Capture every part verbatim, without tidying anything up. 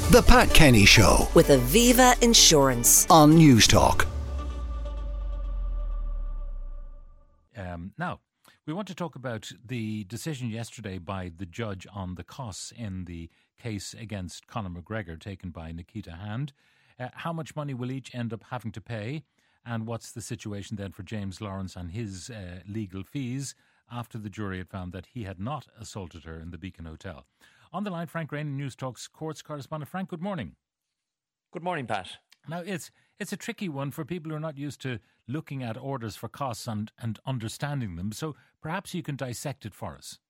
The Pat Kenny Show with Aviva Insurance on Newstalk. Um, now, we want to talk about the decision yesterday by the judge on the costs in the case against Conor McGregor taken by Nikita Hand. Uh, how much money will each end up having to pay? And what's the situation then for James Lawrence and his uh, legal fees after the jury had found that he had not assaulted her in the Beacon Hotel? On the line, Frank Rainey, News Talk's courts correspondent. Frank, good morning. Good morning, Pat. Now, it's it's a tricky one for people who are not used to looking at orders for costs and, and understanding them. So perhaps you can dissect it for us.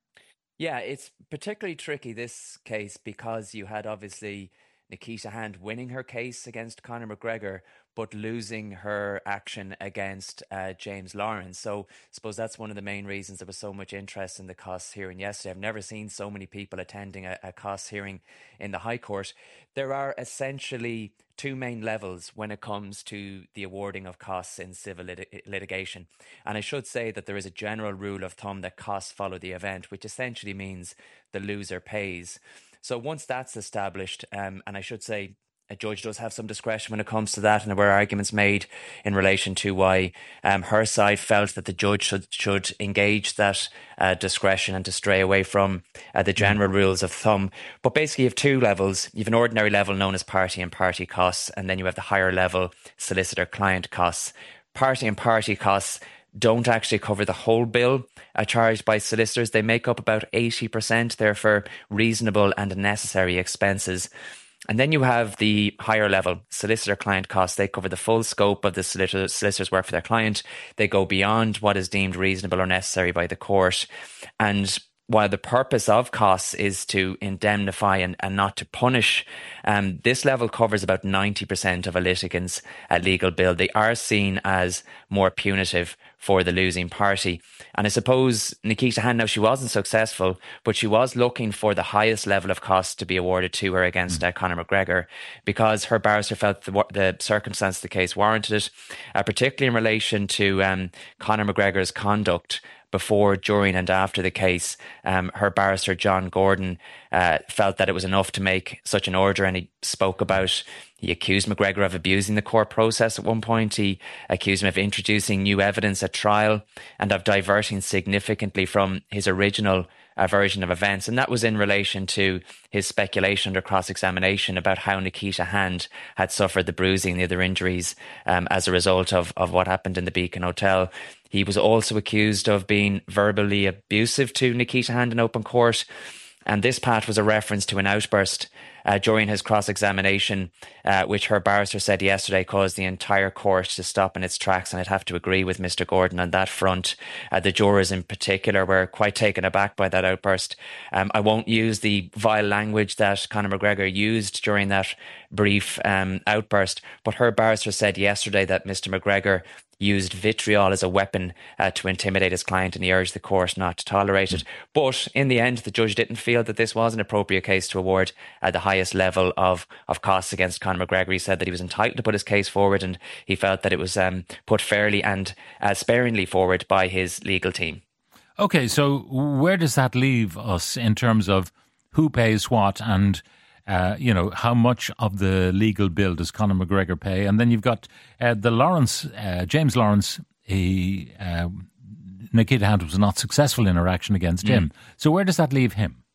Yeah, it's particularly tricky, this case, because you had obviously Nikita Hand winning her case against Conor McGregor, but losing her action against uh, James Lawrence. So I suppose that's one of the main reasons there was so much interest in the costs hearing yesterday. I've never seen so many people attending a, a costs hearing in the High Court. There are essentially two main levels when it comes to the awarding of costs in civil lit- litigation. And I should say that there is a general rule of thumb that costs follow the event, which essentially means the loser pays. So once that's established, um, and I should say a judge does have some discretion when it comes to that, and there were arguments made in relation to why um, her side felt that the judge should, should engage that uh, discretion and to stray away from uh, the general rules of thumb. But basically you have two levels. You have an ordinary level known as party and party costs, and then you have the higher level solicitor-client costs. Party and party costs don't actually cover the whole bill uh, charged by solicitors. They make up about eighty percent. They're for reasonable and necessary expenses. And then you have the higher level solicitor-client costs. They cover the full scope of the solicitor, solicitor's work for their client. They go beyond what is deemed reasonable or necessary by the court. And while the purpose of costs is to indemnify and, and not to punish, um, this level covers about ninety percent of a litigant's uh, legal bill. They are seen as more punitive for the losing party. And I suppose Nikita Hand, now she wasn't successful, but she was looking for the highest level of costs to be awarded to her against uh, Conor McGregor, because her barrister felt the, the circumstance of the case warranted it, uh, particularly in relation to um, Conor McGregor's conduct before, during and after the case. Um, her barrister, John Gordon, uh, felt that it was enough to make such an order, and he spoke about, he accused McGregor of abusing the court process at one point. He accused him of introducing new evidence at trial and of diverting significantly from his original uh, version of events. And that was in relation to his speculation under cross-examination about how Nikita Hand had suffered the bruising and the other injuries um, as a result of, of what happened in the Beacon Hotel. He was also accused of being verbally abusive to Nikita Hand in open court. And this, Pat, was a reference to an outburst uh, during his cross-examination, uh, which her barrister said yesterday caused the entire court to stop in its tracks. And I'd have to agree with Mister Gordon on that front. Uh, the jurors in particular were quite taken aback by that outburst. Um, I won't use the vile language that Conor McGregor used during that brief um, outburst, but her barrister said yesterday that Mister McGregor used vitriol as a weapon uh, to intimidate his client, and he urged the court not to tolerate it. But in the end, the judge didn't feel that this was an appropriate case to award uh, the highest level of, of costs against Conor McGregor. He said that he was entitled to put his case forward, and he felt that it was um, put fairly and uh, sparingly forward by his legal team. Okay, so where does that leave us in terms of who pays what and Uh, you know, how much of the legal bill does Conor McGregor pay? And then you've got uh, the Lawrence, uh, James Lawrence, he, uh, Nikita Hand was not successful in her action against him. Mm. So where does that leave him?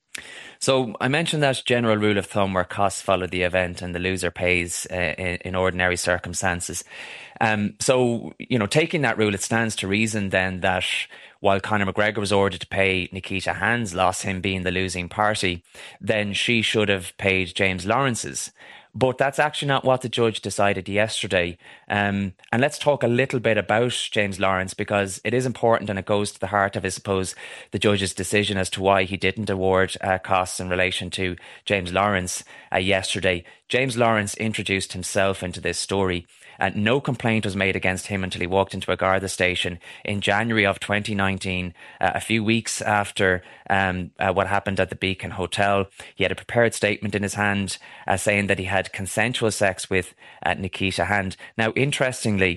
So I mentioned that general rule of thumb where costs follow the event and the loser pays uh, in, in ordinary circumstances. Um, so, you know, taking that rule, it stands to reason then that while Conor McGregor was ordered to pay Nikita Hand's loss, him being the losing party, then she should have paid James Lawrence's. But that's actually not what the judge decided yesterday. Um, and let's talk a little bit about James Lawrence, because it is important and it goes to the heart of, I suppose, the judge's decision as to why he didn't award uh, costs in relation to James Lawrence uh, yesterday. James Lawrence introduced himself into this story, and no complaint was made against him until he walked into a Garda station in January of twenty nineteen, uh, a few weeks after um, uh, what happened at the Beacon Hotel. He had a prepared statement in his hand uh, saying that he had consensual sex with uh, Nikita Hand. Now, interestingly,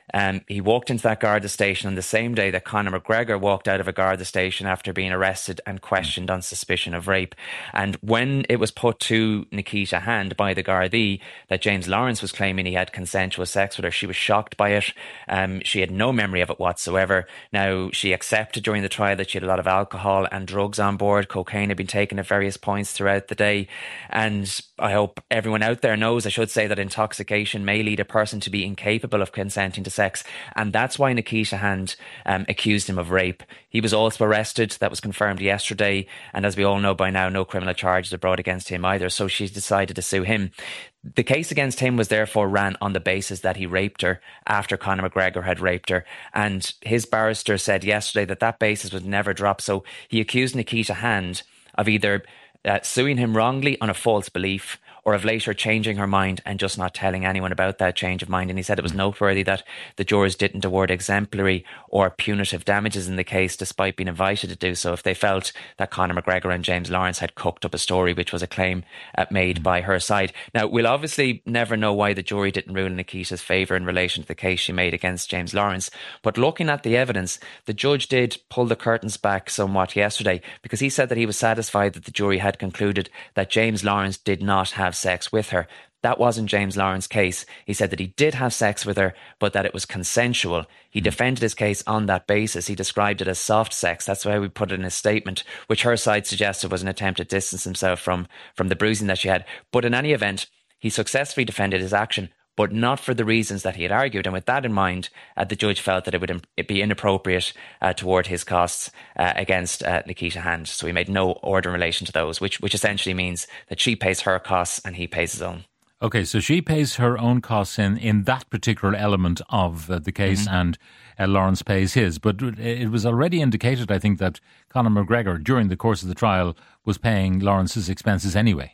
Um, he walked into that Garda station on the same day that Conor McGregor walked out of a Garda station after being arrested and questioned on suspicion of rape. And when it was put to Nikeita Hand by the Gardaí that James Lawrence was claiming he had consensual sex with her, she was shocked by it. Um, she had no memory of it whatsoever. Now, she accepted during the trial that she had a lot of alcohol and drugs on board. Cocaine had been taken at various points throughout the day. And I hope everyone out there knows, I should say, that intoxication may lead a person to be incapable of consenting to sex. And that's why Nikeita Hand um, accused him of rape. He was also arrested. That was confirmed yesterday. And as we all know by now, no criminal charges are brought against him either. So she's decided to sue him. The case against him was therefore ran on the basis that he raped her after Conor McGregor had raped her. And his barrister said yesterday that that basis was never dropped. So he accused Nikeita Hand of either uh, suing him wrongly on a false belief, or of later changing her mind and just not telling anyone about that change of mind. And he said it was noteworthy that the jurors didn't award exemplary or punitive damages in the case, despite being invited to do so, if they felt that Conor McGregor and James Lawrence had cooked up a story, which was a claim uh, made by her side. Now, we'll obviously never know why the jury didn't rule in Nikeita's favour in relation to the case she made against James Lawrence. But looking at the evidence, the judge did pull the curtains back somewhat yesterday, because he said that he was satisfied that the jury had concluded that James Lawrence did not have sex with her. That wasn't James Lawrence's case. He said that he did have sex with her, but that it was consensual. He defended his case on that basis. He described it as soft sex. That's why we put it in his statement, which her side suggested was an attempt to distance himself from, from the bruising that she had. But in any event, he successfully defended his action, but not for the reasons that he had argued. And with that in mind, uh, the judge felt that it would im- be inappropriate uh, toward his costs uh, against uh, Nikeita Hand. So he made no order in relation to those, which which essentially means that she pays her costs and he pays his own. Okay, so she pays her own costs in, in that particular element of uh, the case, mm-hmm. and uh, Lawrence pays his. But it was already indicated, I think, that Conor McGregor, during the course of the trial, was paying Lawrence's expenses anyway.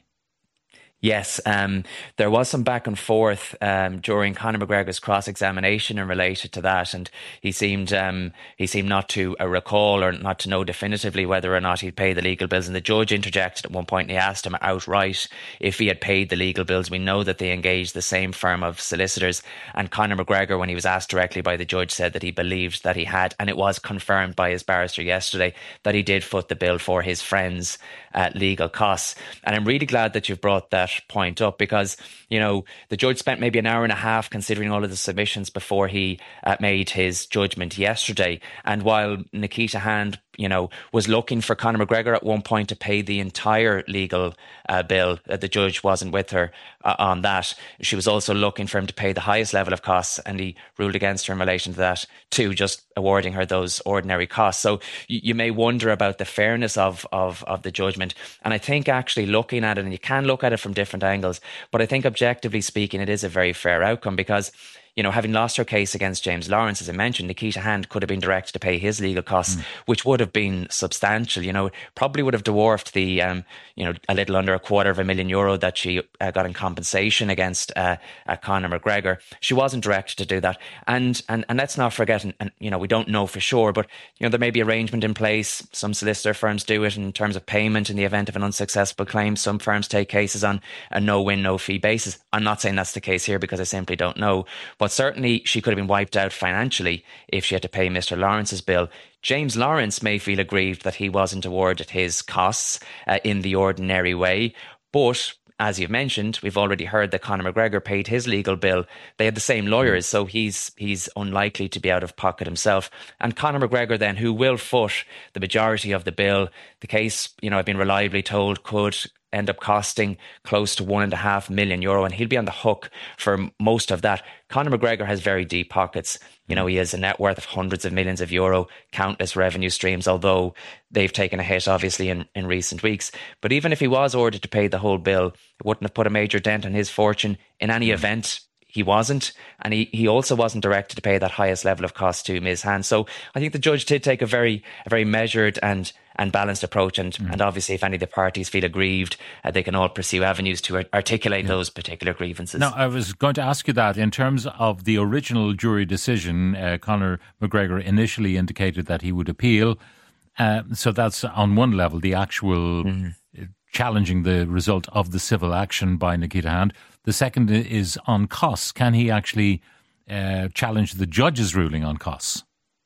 Yes, um, there was some back and forth um, during Conor McGregor's cross-examination in relation to that, and he seemed um, he seemed not to uh, recall or not to know definitively whether or not he'd paid the legal bills. And the judge interjected at one point and he asked him outright if he had paid the legal bills. We know that they engaged the same firm of solicitors, and Conor McGregor, when he was asked directly by the judge, said that he believed that he had, and it was confirmed by his barrister yesterday that he did foot the bill for his friend's uh, legal costs. And I'm really glad that you've brought that point up, because, you know, the judge spent maybe an hour and a half considering all of the submissions before he uh, made his judgment yesterday. And while Nikeita Hand, you know, was looking for Conor McGregor at one point to pay the entire legal uh, bill, uh, the judge wasn't with her uh, on that. She was also looking for him to pay the highest level of costs, and he ruled against her in relation to that too, just awarding her those ordinary costs. So you, you may wonder about the fairness of, of, of the judgment. And I think actually looking at it, and you can look at it from different angles, but I think objectively speaking, it is a very fair outcome, because, you know, having lost her case against James Lawrence, as I mentioned, Nikeita Hand could have been directed to pay his legal costs, mm. which would have been substantial. You know, probably would have dwarfed the, um, you know, a little under a quarter of a million euro that she uh, got in compensation against uh, uh, Conor McGregor. She wasn't directed to do that. And and and let's not forget, and, and, you know, we don't know for sure, but, you know, there may be arrangement in place. Some solicitor firms do it in terms of payment in the event of an unsuccessful claim. Some firms take cases on a no-win, no-fee basis. I'm not saying that's the case here, because I simply don't know. But certainly she could have been wiped out financially if she had to pay Mister Lawrence's bill. James Lawrence may feel aggrieved that he wasn't awarded his costs uh, in the ordinary way. But as you've mentioned, we've already heard that Conor McGregor paid his legal bill. They had the same lawyers, so he's he's unlikely to be out of pocket himself. And Conor McGregor then, who will foot the majority of the bill, the case, you know, I've been reliably told, could end up costing close to one and a half million euro, and he'll be on the hook for most of that. Conor McGregor has very deep pockets. You know, he has a net worth of hundreds of millions of euro, countless revenue streams, although they've taken a hit, obviously, in, in recent weeks. But even if he was ordered to pay the whole bill, it wouldn't have put a major dent on his fortune. In any mm. event, he wasn't. And he, he also wasn't directed to pay that highest level of cost to Miz Hand. So I think the judge did take a very a very measured and and balanced approach. And, mm. and obviously, if any of the parties feel aggrieved, uh, they can all pursue avenues to ar- articulate yeah. those particular grievances. Now, I was going to ask you that in terms of the original jury decision, uh, Conor McGregor initially indicated that he would appeal. Uh, so that's on one level, the actual mm. challenging the result of the civil action by Nikeita Hand. The second is on costs. Can he actually uh, challenge the judge's ruling on costs.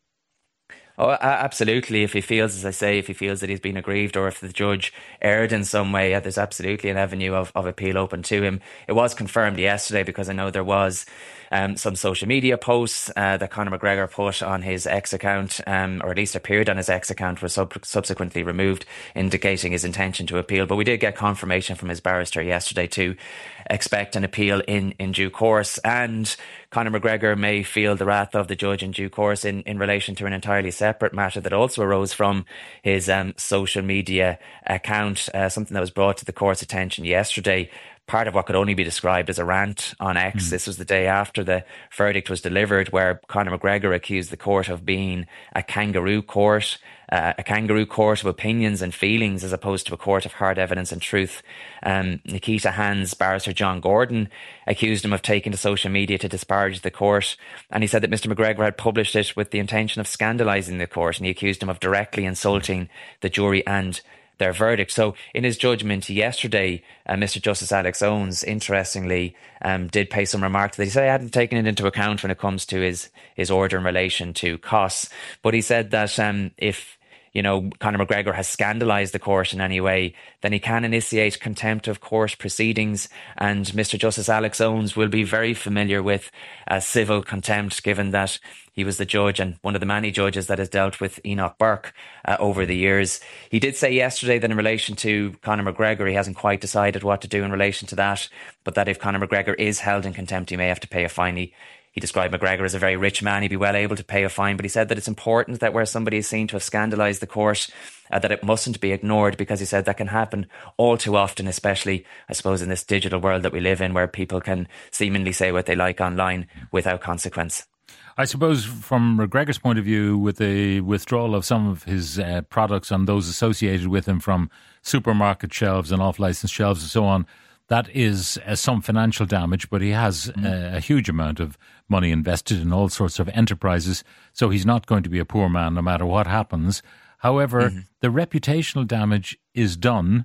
Oh, absolutely. If he feels, as I say, if he feels that he's been aggrieved or if the judge erred in some way, yeah, there's absolutely an avenue of, of appeal open to him. It was confirmed yesterday because I know there was um, some social media posts uh, that Conor McGregor put on his X account, um, or at least appeared on his X account, was sub- subsequently removed, indicating his intention to appeal. But we did get confirmation from his barrister yesterday to expect an appeal in, in due course. And Conor McGregor may feel the wrath of the judge in due course in, in relation to an entirely separate matter that also arose from his um, social media account, uh, something that was brought to the court's attention yesterday. Part of what could only be described as a rant on X. Mm. This was the day after the verdict was delivered, where Conor McGregor accused the court of being a kangaroo court, uh, a kangaroo court of opinions and feelings as opposed to a court of hard evidence and truth. Um, Nikita Hand's barrister John Gordon accused him of taking to social media to disparage the court, and he said that Mister McGregor had published it with the intention of scandalising the court, and he accused him of directly insulting the jury and their verdict. So in his judgment yesterday, uh, Mister Justice Alex Owens, interestingly, um, did pay some remarks that he said he hadn't taken it into account when it comes to his, his order in relation to costs. But he said that um, if you know, Conor McGregor has scandalised the court in any way, then he can initiate contempt of court proceedings. And Mister Justice Alex Owens will be very familiar with uh, civil contempt, given that he was the judge and one of the many judges that has dealt with Enoch Burke uh, over the years. He did say yesterday that in relation to Conor McGregor, he hasn't quite decided what to do in relation to that, but that if Conor McGregor is held in contempt, he may have to pay a fine. He, He described McGregor as a very rich man. He'd be well able to pay a fine, but he said that it's important that where somebody is seen to have scandalised the court, uh, that it mustn't be ignored, because he said that can happen all too often, especially, I suppose, in this digital world that we live in, where people can seemingly say what they like online without consequence. I suppose from McGregor's point of view, with the withdrawal of some of his uh, products and those associated with him from supermarket shelves and off-licensed shelves and so on, that is uh, some financial damage, but he has mm. uh, a huge amount of money invested in all sorts of enterprises, so he's not going to be a poor man no matter what happens. However, mm-hmm. the reputational damage is done,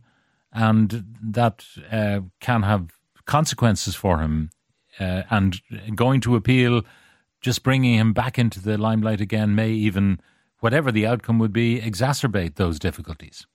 and that uh, can have consequences for him. Uh, and going to appeal, just bringing him back into the limelight again, may even, whatever the outcome would be, exacerbate those difficulties.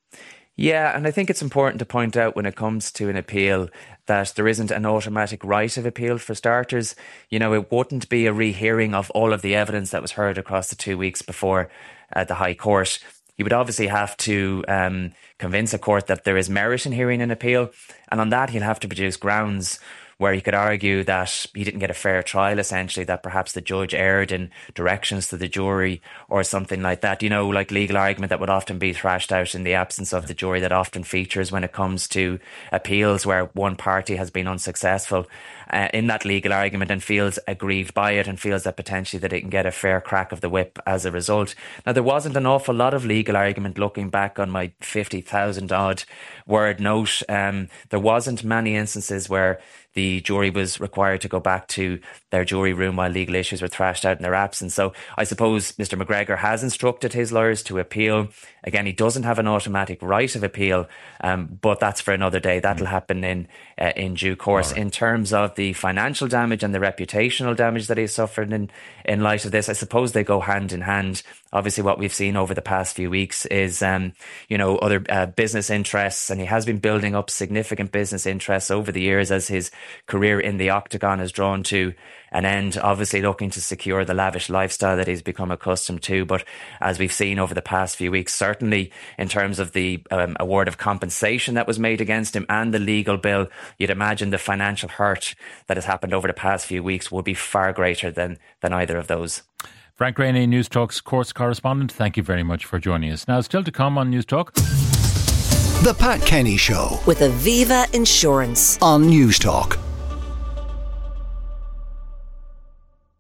Yeah, and I think it's important to point out when it comes to an appeal that there isn't an automatic right of appeal for starters. You know, it wouldn't be a rehearing of all of the evidence that was heard across the two weeks before uh, the High Court. You would obviously have to um, convince a court that there is merit in hearing an appeal, and on that he'll have to produce grounds where he could argue that he didn't get a fair trial, essentially, that perhaps the judge erred in directions to the jury or something like that. You know, like legal argument that would often be thrashed out in the absence of the jury, that often features when it comes to appeals where one party has been unsuccessful uh, in that legal argument and feels aggrieved by it and feels that potentially that it can get a fair crack of the whip as a result. Now, there wasn't an awful lot of legal argument looking back on my fifty thousand odd word note. Um, there wasn't many instances where the jury was required to go back to their jury room while legal issues were thrashed out in their absence. So I suppose Mister McGregor has instructed his lawyers to appeal. Again, he doesn't have an automatic right of appeal, um, but that's for another day. That'll happen in uh, in due course. Right. In terms of the financial damage and the reputational damage that he suffered in, in light of this, I suppose they go hand in hand. Obviously, what we've seen over the past few weeks is, um, you know, other uh, business interests, and he has been building up significant business interests over the years as his career in the octagon has drawn to an end, obviously looking to secure the lavish lifestyle that he's become accustomed to. But as we've seen over the past few weeks, certainly in terms of the um, award of compensation that was made against him and the legal bill, you'd imagine the financial hurt that has happened over the past few weeks would be far greater than, than either of those. Frank Greaney, News Talk's courts correspondent, thank you very much for joining us. Now, still to come on News Talk, The Pat Kenny Show with Aviva Insurance on News Talk.